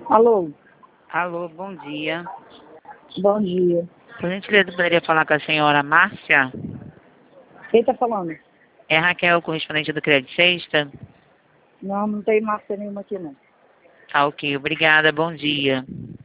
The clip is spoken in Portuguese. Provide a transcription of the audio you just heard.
Alô, Alô, bom dia. bom dia. Por gentileza, poderia falar com a senhora Márcia? Quem tá falando? É Raquel, correspondente do Crédito Sexta? Não, não tem massa nenhuma aqui não. Tá ok, obrigada, bom dia.